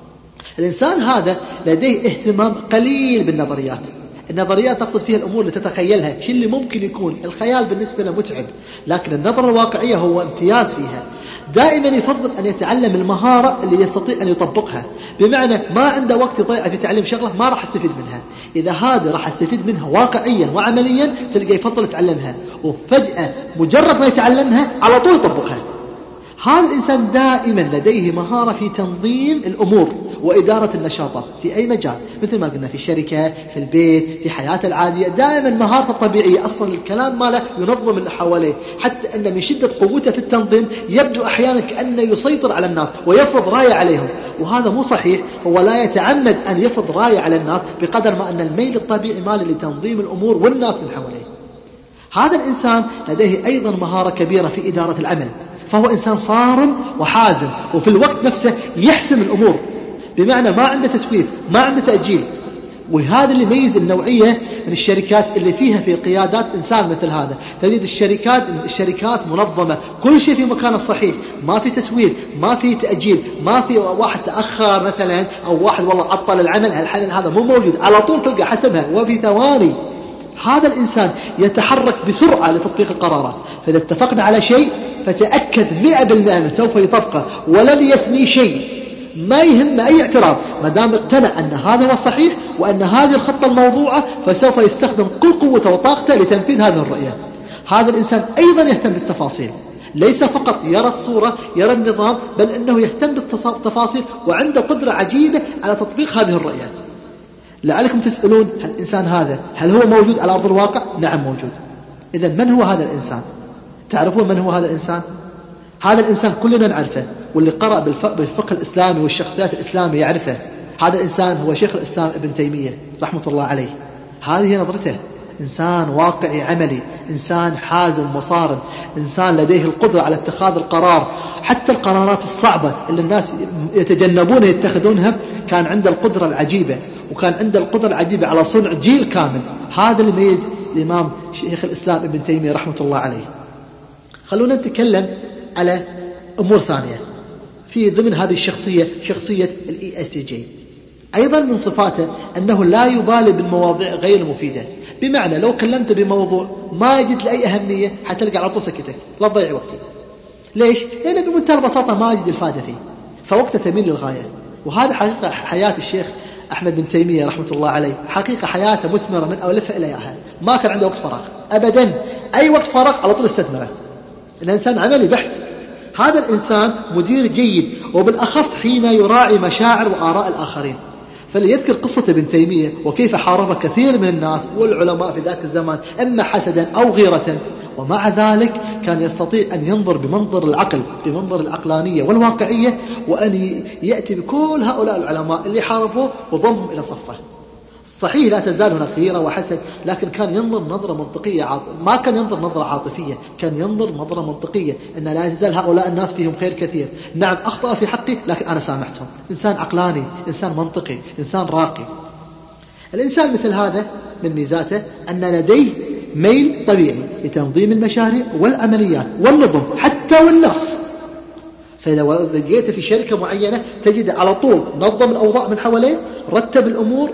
الإنسان هذا لديه اهتمام قليل بالنظريات. النظريات تقصد فيها الأمور اللي تتخيلها، شيء اللي ممكن يكون. الخيال بالنسبة له متعب، لكن النظرة الواقعية هو امتياز فيها. دائما يفضل أن يتعلم المهارة اللي يستطيع أن يطبقها، بمعنى ما عنده وقت يضيع في تعلم شغلة ما راح يستفيد منها. إذا هذا راح يستفيد منها واقعيا وعمليا تلقى يفضل يتعلمها، وفجأة مجرد ما يتعلمها على طول يطبقها. هذا الإنسان دائما لديه مهارة في تنظيم الأمور وإدارة النشاطات في أي مجال، مثل ما قلنا في الشركة، في البيت، في حياته العادية. دائما مهارته الطبيعية، أصلا الكلام ماله ينظم اللي حواليه، حتى أن من شدة قوته في التنظيم يبدو أحيانا كأنه يسيطر على الناس ويفرض راية عليهم، وهذا مو صحيح. هو لا يتعمد أن يفرض راية على الناس بقدر ما أن الميل الطبيعي ماله لتنظيم الأمور والناس من حواليه. هذا الإنسان لديه أيضا مهارة كبيرة في إدارة العمل، فهو إنسان صارم وحازم، وفي الوقت نفسه يحسم الأمور، بمعنى ما عنده تسويف، ما عنده تأجيل. وهذا اللي يميز النوعية من الشركات اللي فيها في قيادات إنسان مثل هذا. تجد الشركات منظمة، كل شيء في مكانه الصحيح، ما في تسويف، ما في تأجيل، ما في واحد تأخر مثلا، أو واحد والله عطل العمل هذا مو موجود، على طول تلقى حسبها وفي ثواني. هذا الإنسان يتحرك بسرعة لتطبيق القرارات، فإذا اتفقنا على شيء فتأكد 100% أنه سوف يطبقه ولن يثني شيء، ما يهم أي اعتراض، ما دام اقتنع أن هذا هو الصحيح وأن هذه الخطة الموضوعة، فسوف يستخدم كل قوته وطاقته لتنفيذ هذه الرؤية. هذا الإنسان أيضا يهتم بالتفاصيل، ليس فقط يرى الصورة، يرى النظام، بل أنه يهتم بالتفاصيل، وعنده قدرة عجيبة على تطبيق هذه الرؤية. لعلكم تسألون هل الإنسان هذا هل هو موجود على أرض الواقع؟ نعم موجود. إذن من هو هذا الإنسان؟ تعرفون من هو هذا الإنسان؟ هذا الإنسان كلنا نعرفه، واللي قرأ بالفقه الإسلامي والشخصيات الإسلامية يعرفه. هذا الإنسان هو شيخ الإسلام ابن تيمية رحمة الله عليه. هذه نظرته، إنسان واقعي عملي، إنسان حازم مصارم، إنسان لديه القدرة على اتخاذ القرار، حتى القرارات الصعبة اللي الناس يتجنبون يتخذونها كان عنده القدرة العجيبة، وكان عنده القدرة العجيبة على صنع جيل كامل. هذا اللي يميز الإمام شيخ الإسلام ابن تيمية رحمة الله عليه. خلونا نتكلم على أمور ثانية في ضمن هذه الشخصية، شخصية ESTJ. أيضا من صفاته أنه لا يبالي بالمواضيع غير المفيدة، بمعنى لو كلمت بموضوع ما يجد لأي أهمية حتلقى على طول سكتك، لا تضيع وقتي. ليش؟ لأنه بمنتهى البساطة ما يجد الفائدة فيه، فوقته تميل للغاية. وهذا حقيقة حياة الشيخ أحمد بن تيمية رحمة الله عليه، حقيقة حياته مثمرة من أولفها إلى آخرها، ما كان عنده وقت فراغ أبدا. أي وقت فراغ على طول استثمره. الإنسان عملي بحت. هذا الإنسان مدير جيد، وبالأخص حين يراعي مشاعر وآراء الآخرين. فليذكر قصة ابن تيمية وكيف حارب كثير من الناس والعلماء في ذاك الزمان، إما حسدا أو غيرة، ومع ذلك كان يستطيع أن ينظر بمنظر العقل، بمنظر العقلانية والواقعية، وأن يأتي بكل هؤلاء العلماء اللي حاربوه وضم إلى صفه. صحيح لا تزال هناك غيرة وحسد، لكن كان ينظر نظرة منطقية، ما كان ينظر نظرة عاطفية، كان ينظر نظرة منطقية، أن لا تزال هؤلاء الناس فيهم خير كثير. نعم أخطأ في حقي لكن أنا سامحتهم. إنسان عقلاني، إنسان منطقي، إنسان راقي. الإنسان مثل هذا من ميزاته أن لديه ميل طبيعي لتنظيم المشاريع والعمليات والنظم حتى والنص. فإذا لقيته في شركة معينة تجد على طول نظم الأوضاع من حواليه، رتب الأمور،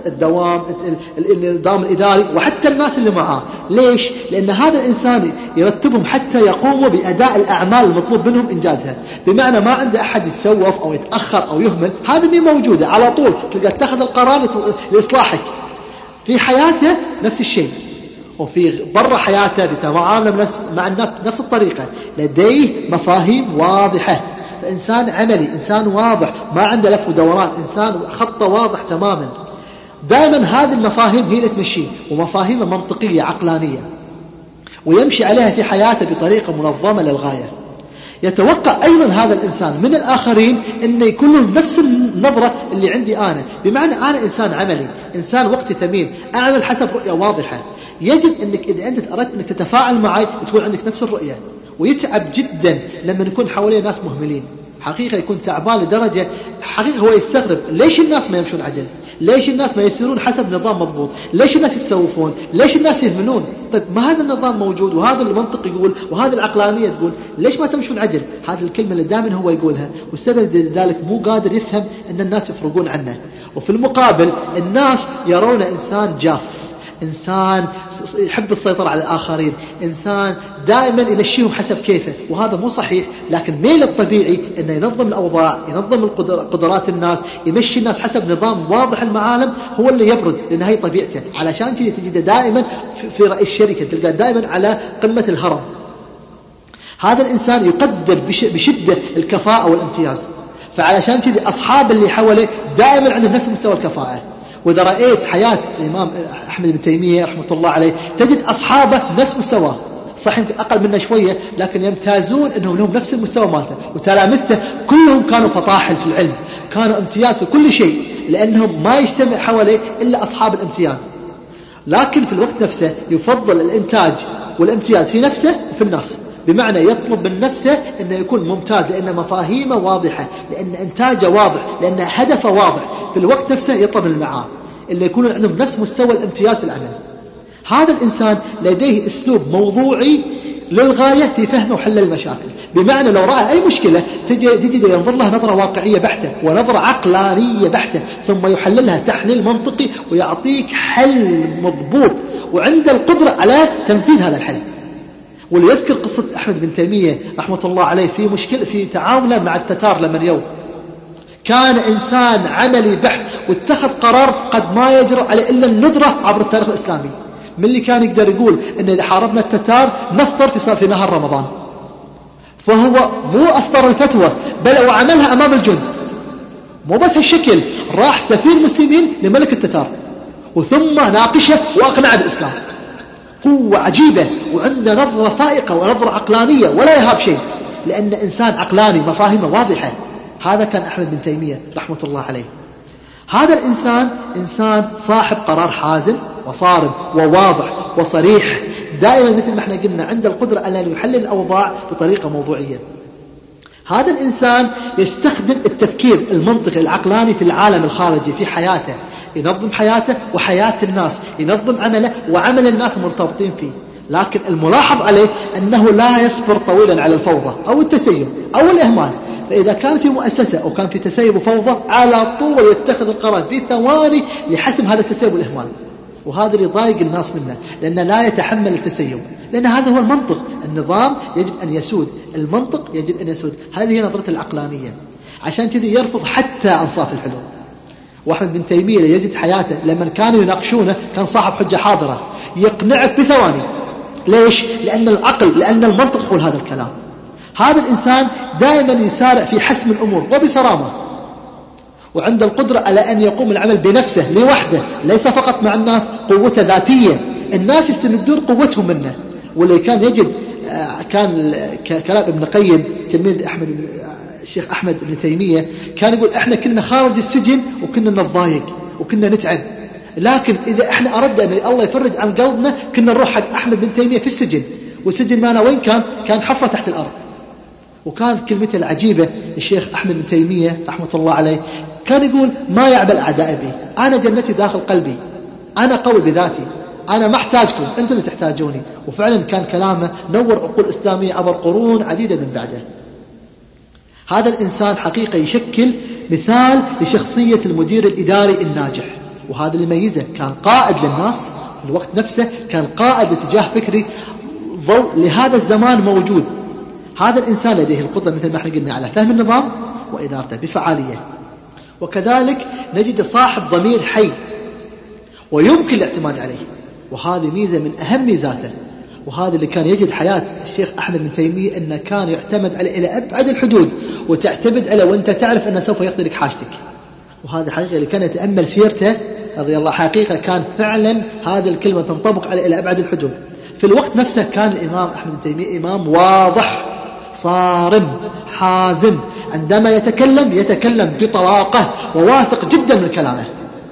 النظام الإداري، وحتى الناس اللي معاه. ليش؟ لأن هذا الإنسان يرتبهم حتى يقوموا بأداء الأعمال المطلوب منهم إنجازها، بمعنى ما عنده أحد يتسوف أو يتأخر أو يهمل، هذا مين موجودة على طول تلقى تأخذ القرار لإصلاحك. في حياته نفس الشيء، وفي برا حياته بتعامله مع الناس نفس الطريقة، لديه مفاهيم واضحة. فإنسان عملي، إنسان واضح، ما عنده لف ودوران، إنسان خطه واضح تماما. دائما هذه المفاهيم هي اللي تمشيه، ومفاهيم منطقية عقلانية، ويمشي عليها في حياته بطريقة منظمة للغاية. يتوقع أيضا هذا الإنسان من الآخرين أن يكون لهم نفس النظرة اللي عندي أنا، بمعنى أنا إنسان عملي، إنسان وقتي ثمين، أعمل حسب رؤية واضحة. يجب أنك إذا أنت أردت أنك تتفاعل معي وتكون عندك نفس الرؤية. ويتعب جدا لما يكون حواليه ناس مهملين، حقيقة يكون تعبان لدرجة حقيقة هو يستغرب ليش الناس ما يمشون عدل، ليش الناس ما يسيرون حسب نظام مضبوط، ليش الناس يتسوفون، ليش الناس يهملون. طيب ما هذا النظام موجود، وهذا المنطق يقول، وهذه العقلانية تقول، ليش ما تمشون عدل؟ هذه الكلمة اللي دائما هو يقولها، والسبب ذلك مو قادر يفهم أن الناس يفرقون عنه. وفي المقابل الناس يرون إنسان جاف، إنسان يحب السيطرة على الآخرين، إنسان دائما يمشيهم حسب كيفه، وهذا مو صحيح. لكن ميل الطبيعي أنه ينظم الأوضاع، ينظم قدرات الناس، يمشي الناس حسب نظام واضح المعالم، هو اللي يبرز، لأن هي طبيعته. علشان كذا تجده دائما في رئيس الشركة، تلقى دائما على قمة الهرم. هذا الإنسان يقدر بشدة الكفاءة والامتياز، فعلشان كذا أصحاب اللي حوله دائما عندهم نفس مستوى الكفاءة. وإذا رأيت حياة الإمام أحمد بن تيمية رحمة الله عليه تجد أصحابه نفس مستواه، صح يمكن أقل منه شوية، لكن يمتازون أنهم لهم نفس المستوى مالته. وتلامذته كلهم كانوا فطاحل في العلم، كانوا امتياز في كل شيء، لأنهم ما يجتمع حواليه إلا أصحاب الامتياز. لكن في الوقت نفسه يفضل الإنتاج والامتياز في نفسه وفي الناس، بمعنى يطلب من نفسه أنه يكون ممتاز، لأن مفاهيمه واضحة، لأن إنتاجه واضح، لأن هدفه واضح. في الوقت نفسه يطلب المعاه اللي يكونون عندهم نفس مستوى الامتياز في العمل. هذا الإنسان لديه أسلوب موضوعي للغاية في فهم وحل المشاكل، بمعنى لو رأى أي مشكلة تجد ينظر لها نظرة واقعية بحتة ونظرة عقلانية بحتة، ثم يحللها تحليل منطقي ويعطيك حل مضبوط، وعند القدرة على تنفيذ هذا الحل. وليذكر قصة أحمد بن تيمية رحمة الله عليه في مشكلة في تعامله مع التتار لمن يوم. كان إنسان عملي بحت، واتخذ قرار قد ما يجرؤ عليه إلا الندرة عبر التاريخ الإسلامي. من اللي كان يقدر يقول إن إذا حاربنا التتار نفطر في نهار رمضان، فهو مو أصدر الفتوى بل وعملها أمام الجند. مو بس هالشكل، راح سفير المسلمين لملك التتار وثم ناقشه وأقنعه بالإسلام. قوة عجيبة، وعنده نظرة فائقة ونظرة عقلانية ولا يهاب شيء، لأن إنسان عقلاني مفاهيمه واضحة. هذا كان أحمد بن تيمية رحمة الله عليه. هذا الإنسان إنسان صاحب قرار حازم وصارم وواضح وصريح، دائما مثل ما احنا قلنا عنده القدرة على أن يحلل الأوضاع بطريقة موضوعية. هذا الإنسان يستخدم التفكير المنطقي العقلاني في العالم الخارجي في حياته، ينظم حياته وحياة الناس، ينظم عمله وعمل الناس مرتبطين فيه. لكن الملاحظ عليه أنه لا يصبر طويلا على الفوضى أو التسيب أو الإهمال. فإذا كان في مؤسسة أو كان في تسيب وفوضى على طول يتخذ القرار في ثواني لحسم هذا التسيب والإهمال. وهذا اللي يضايق الناس منه، لأنه لا يتحمل التسيب، لأن هذا هو المنطق. النظام يجب أن يسود، المنطق يجب أن يسود. هذه هي نظرة العقلانية. عشان كذا يرفض حتى أنصاف الحلول. وأحمد بن تيمية يجد حياته لما كانوا يناقشونه كان صاحب حجة حاضرة، يقنعك بثواني. ليش؟ لأن العقل، لأن المنطق يقول هذا الكلام. هذا الإنسان دائما يسارع في حسم الأمور وبصرامة، وعنده القدرة على أن يقوم العمل بنفسه لوحده، ليس فقط مع الناس. قوته ذاتية، الناس يستمدون قوتهم منه. واللي كان يجد كان كلام ابن قيم تلميذ الشيخ أحمد بن تيمية، كان يقول احنا كنا خارج السجن وكنا نتضايق وكنا نتعب، لكن إذا احنا أردنا أن الله يفرج عن قلبنا كنا نروح حق أحمد بن تيمية في السجن. والسجن معنا وين كان حفرة تحت الأرض. وكانت كلمته العجيبة الشيخ أحمد بن تيمية رحمة الله عليه، كان يقول ما يعبأ الأعداء بي، أنا جنتي داخل قلبي، أنا قوي بذاتي، أنا ما احتاجكم، أنتم اللي تحتاجوني. وفعلا كان كلامه نور عقول إسلامية عبر قرون عديدة من بعده. هذا الإنسان حقيقة يشكل مثال لشخصية المدير الإداري الناجح، وهذا اللي يميزه. كان قائد للناس في الوقت نفسه، كان قائد لاتجاه فكري ضوء لهذا الزمان موجود. هذا الإنسان لديه القدرة مثل ما احنا قلنا على فهم النظام وإدارته بفعالية. وكذلك نجد صاحب ضمير حي، ويمكن الاعتماد عليه، وهذه ميزة من أهم ميزاته. وهذا اللي كان يجد حياة الشيخ أحمد بن تيمية، أنه كان يعتمد عليه إلى أبعد الحدود، وتعتمد عليه وأنت تعرف أنه سوف يقضي لك حاجتك. وهذا حقيقة اللي كان يتأمل سيرته رضي الله، حقيقة كان فعلا هذه الكلمة تنطبق عليه إلى أبعد الحدود. في الوقت نفسه كان الإمام أحمد بن تيمية إمام واضح صارم حازم، عندما يتكلم بطلاقة وواثق جدا من كلامه.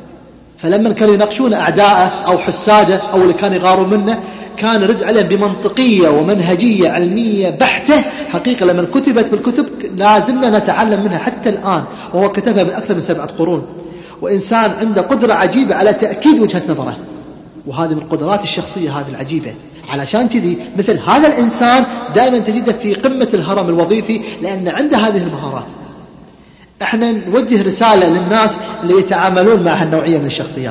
فلما كانوا يناقشون أعداءه أو حساده أو اللي كانوا يغارون منه، كان يرد عليهم بمنطقية ومنهجية علمية بحتة. حقيقة لما كتبت بالكتب لازلنا نتعلم منها حتى الآن، وهو كتبها من أكثر من 7 قرون، وإنسان عنده قدرة عجيبة على تأكيد وجهة نظره. وهذه من القدرات الشخصية هذه العجيبة. علشان كذي مثل هذا الإنسان دائما تجده في قمة الهرم الوظيفي، لأن عنده هذه المهارات. احنا نوجه رسالة للناس اللي يتعاملون مع هالنوعية من الشخصيات.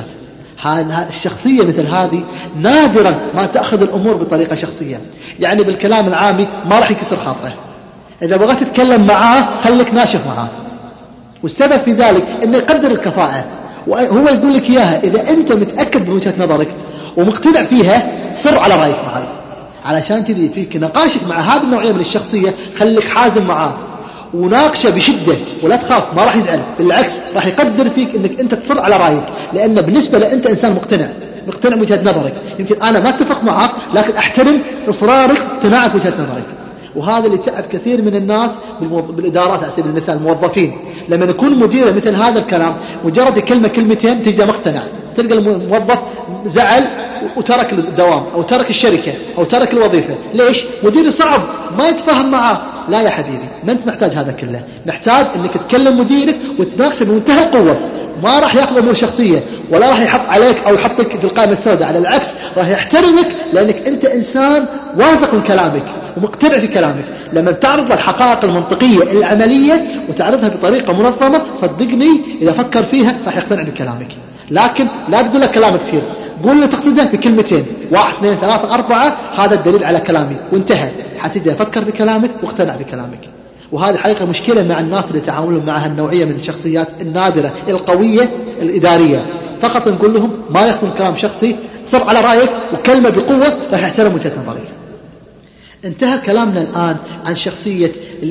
الشخصية مثل هذه نادرا ما تأخذ الأمور بطريقة شخصية، يعني بالكلام العامي ما راح يكسر خاطره. إذا بغيت تتكلم معاه خليك ناشف معاه، والسبب في ذلك إنه يقدر الكفاءة، وهو يقول لك إياها. إذا أنت متأكد من وجهة نظرك ومقتنع فيها صر على رأيك معي. علشان كذي فيك نقاشك مع هذه النوعية من الشخصية خليك حازم معاه وناقشه بشدة، ولا تخاف، ما راح يزعل، بالعكس راح يقدر فيك انك انت تصر على رايك، لان بالنسبه له انت انسان مقتنع بوجهه نظرك. يمكن انا ما اتفق معك، لكن احترم اصرارك اقتناعك بوجهه نظرك. وهذا اللي تعب كثير من الناس بالادارات. على سبيل المثال الموظفين، لما يكون مديره مثل هذا الكلام، مجرد كلمتين تجده مقتنع، تلقى الموظف زعل وترك الدوام أو ترك الشركة أو ترك الوظيفة. ليش؟ مدير صعب ما يتفاهم معه. لا يا حبيبي، ما أنت محتاج هذا كله، محتاج أنك تكلم مديرك وتناقشه بمنتهى القوة. ما راح يأخذ أمور شخصية، ولا راح يحط عليك أو يحطك في القائمة السوداء، على العكس راح يحترمك، لأنك أنت إنسان واثق من كلامك ومقتنع في كلامك. لما تعرض الحقائق المنطقية العملية وتعرضها بطريقة منظمة، صدقني إذا فكر فيها راح يقتنع بكلامك. لكن لا تقول لك كلام كثير، قول له تقصده بكلمتين، 1 2 3 4، هذا الدليل على كلامي وانتهى. حتى يفكر بكلامك واقتنع بكلامك. وهذه حقيقة مشكلة مع الناس اللي يتعاملون مع هالنوعية من الشخصيات النادرة القوية الإدارية. فقط نقول لهم ما يأخذون كلام شخصي، صر على رأيك وكلمة بقوة راح يحترم وجهة نظرك. انتهى كلامنا الآن عن شخصية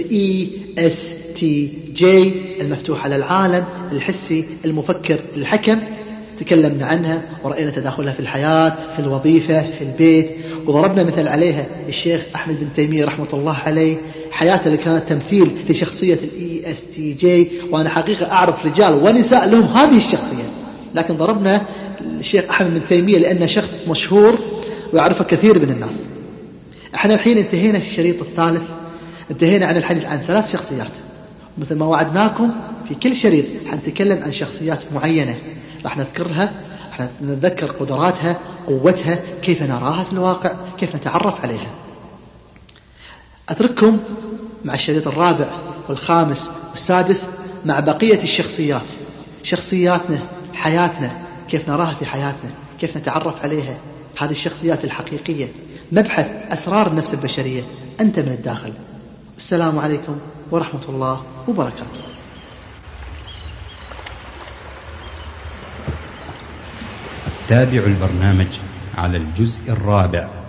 ESTJ المفتوح على العالم، الحسي، المفكر، الحكم. تكلمنا عنها ورأينا تداخلها في الحياة، في الوظيفة، في البيت، وضربنا مثل عليها الشيخ أحمد بن تيمية رحمة الله عليه، حياته اللي كانت تمثيل لشخصية ESTJ. وأنا حقيقة أعرف رجال ونساء لهم هذه الشخصية، لكن ضربنا الشيخ أحمد بن تيمية لأنه شخص مشهور ويعرفه كثير من الناس. احنا الحين انتهينا في الشريط الثالث، انتهينا عن الحديث عن 3 شخصيات. مثل ما وعدناكم في كل شريط حنتكلم عن شخصيات معينة، راح نذكرها، راح نتذكر قدراتها، قوتها، كيف نراها في الواقع، كيف نتعرف عليها. أترككم مع الشريط الرابع والخامس والسادس مع بقية الشخصيات، شخصياتنا، حياتنا، كيف نراها في حياتنا، كيف نتعرف عليها. هذه الشخصيات الحقيقية، مبحث أسرار النفس البشرية، أنت من الداخل. السلام عليكم ورحمة الله وبركاته. تابعوا البرنامج على الجزء الرابع.